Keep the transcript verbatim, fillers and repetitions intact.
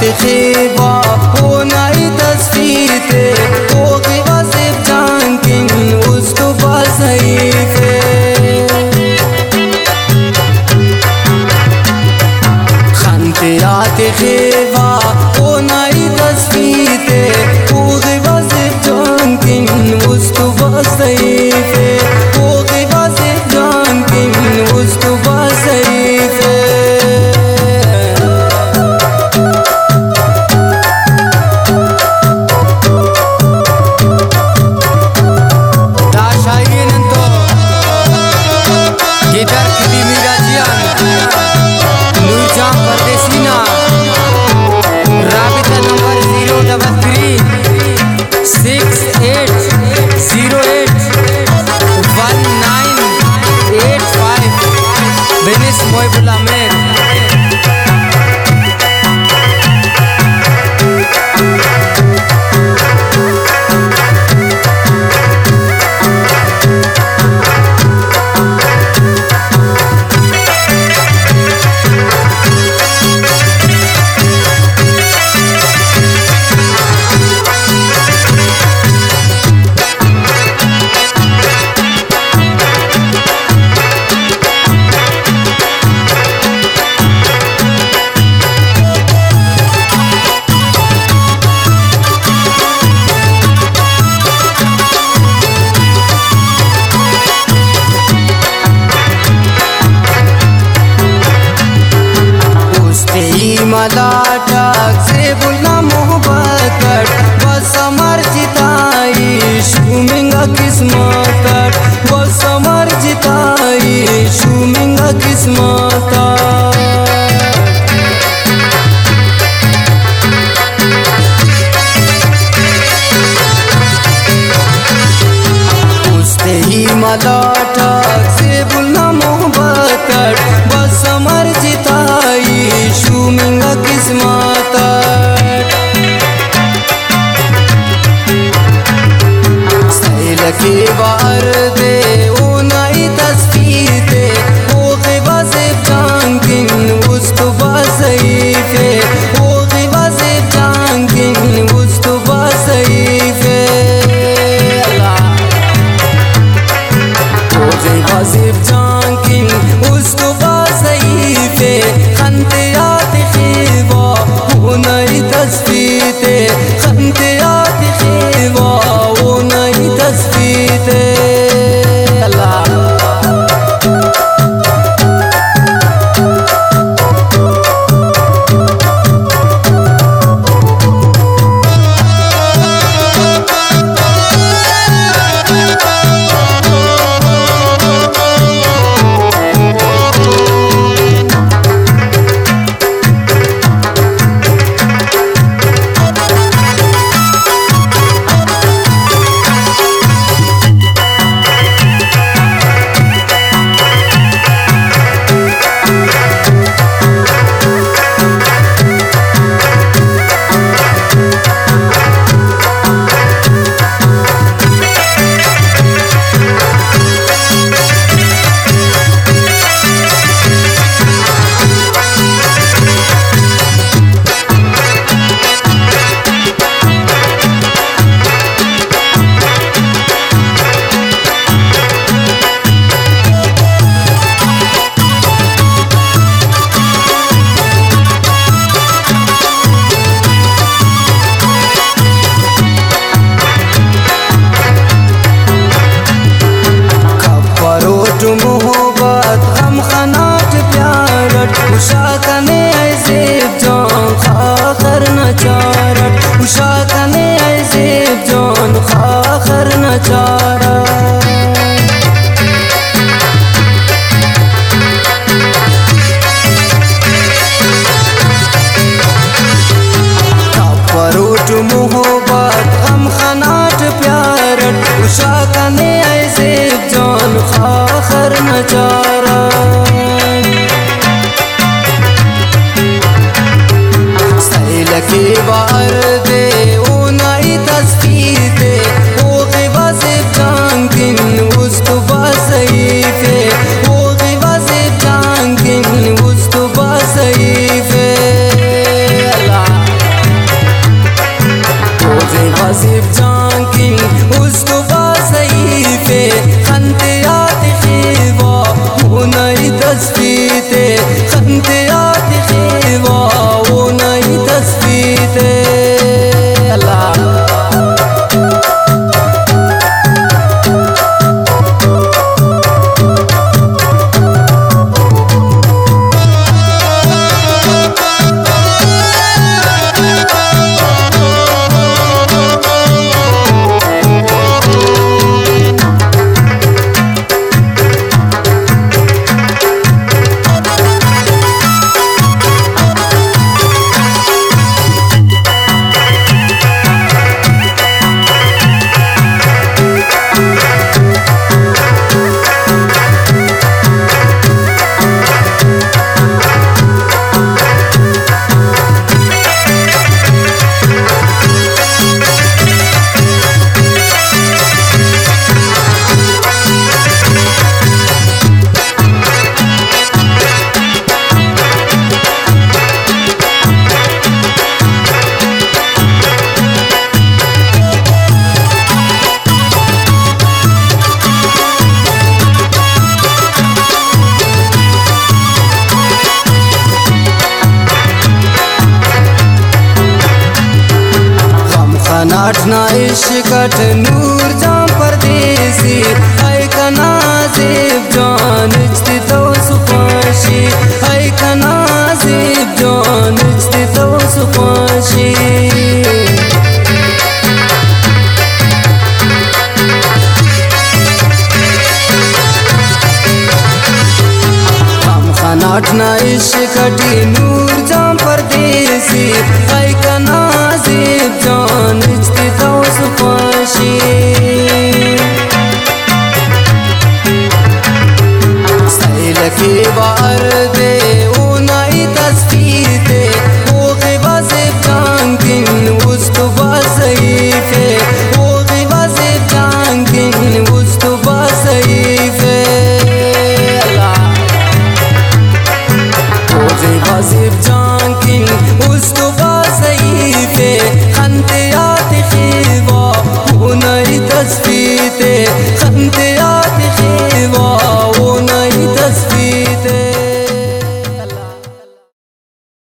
خيبة وناي تصفيته وغي غصب جانكين وستوبا سيفه خانتيات خيبة وناي تصفيته وغي غصب جانكين وستوبا سيفه وغي غصب جانكين وستوبا سيفه मलाटक से बुलना मोहब्बत कर बस अमर जिताई शुमिंगा किस्मत कर बस अमर जिताई शुमिंगा किस्मत उसते ही मलाटक से बुलना मोहब्बत कर बस अमर जिताई शुमिंगा किस्मत सैल के बार दे ओ नई तस्वीर दे ओ गिबा से जानकिन उस्तुबा सईफे ओ गिबा से जानकिन उस्तुबा सईफे ओ गिबा से जानकिन उस्तुबा सईफे खंतियात खिवा ओ नई तस्वीर खंतियात खिवा ओ नई तस्वीर अल्लाह मोहब्बत हम खनाट प्यारट उषा कने ऐसे जान खाखर न चारट उषा कने ऐसे जान खाखर न चारट परोट मोहब्बत हम खनाट प्यारट उषा कने ऐसे जान खाखर न चारट सैल के बार दे ओ नई तस्वीर दे ओ गिबा से जानकिन उस्तुबा सईफे ओ गिबा से जानकिन उस्तुबा सईफे अल्लाह नाचना इश्कट नूर जाम परदेसी ऐ कनाज़िब जान इजती तो सुपाशी ऐ कनाज़िब जान इजती तो सुपाशी नाचना इश्कटी नूर जाम परदेसी ऐ कनाज़िब जान इजती तो सुपाशी सैल के बार दे उनाई तस्वीर दे ओ ग़िवाज़िब जान किन उस्तो बाज़ईफ़े ओ ग़िवाज़िब जान किन उस्तो बाज़ईफ़े ग़िवाज़िब जान किन उस्तो बाज़ईफ़े खंते आते खिवा उनाई तस्वीर दे खंते